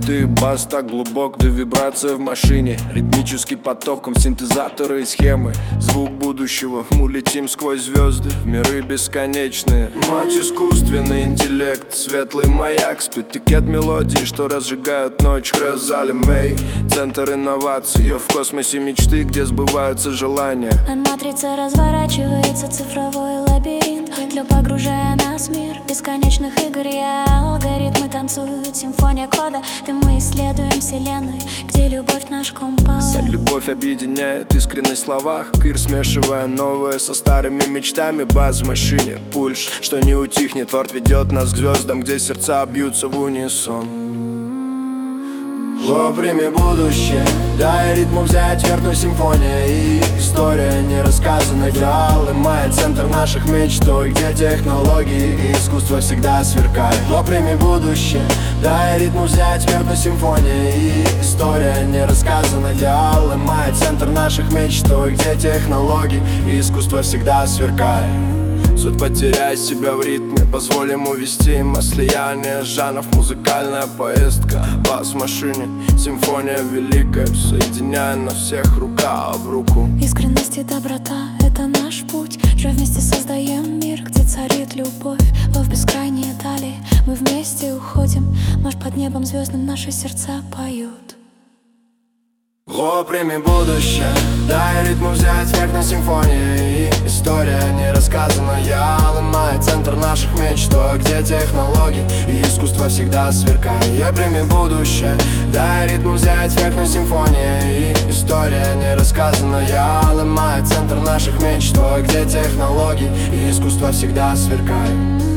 мечты. Бас так глубок, да вибрация в машине. Ритмический потоком синтезаторы и схемы. Звук будущего, мы летим сквозь звезды в миры бесконечные. Мать искусственный интеллект, светлый маяк, спидтикет мелодий, что разжигают ночь. Хрезали Мэй, центр инноваций, в космосе мечты, где сбываются желания. Матрица разворачивается, цифровой лабиринт, для погружая нас в мир бесконечных игр. Алгоритмы танцуют, симфония кода. Ты мы исследуем вселенную, где любовь наш компас. Любовь объединяет искренность в словах. Кир, смешивая новое со старыми мечтами. Бас в машине, пульс, что не утихнет. Форд ведет нас к звездам, где сердца бьются в унисон. О, прими будущее, дай ритму взять, верну симфония. И история не рассказана, идеалы май, центр наших мечт, той, где технологии и искусство всегда сверкают. О, прими будущее, дай ритму взять, верну симфония. И история не рассказана, идеалы май, центр наших мечт, той, где технологии и искусство всегда сверкает. Суть потеряй себя в ритме, позволим увести слияние жанров, музыкальная поездка. Бас в машине, симфония великая, соединяя нас всех рука об руку. Искренность и доброта — это наш путь, же вместе создаем мир, где царит любовь. В бескрайние дали мы вместе уходим, ночь под небом звездным наши сердца поют. О, прими будущее, дай ритму взять, вверх на симфонии. И история не рассказана, я ломаю центр наших мечт, где технологии и искусство всегда сверкает. Я прими будущее, дай ритму взять, вверх на симфонии. И история не рассказана, я ломаю центр наших мечт, где технологии и искусство всегда сверкает.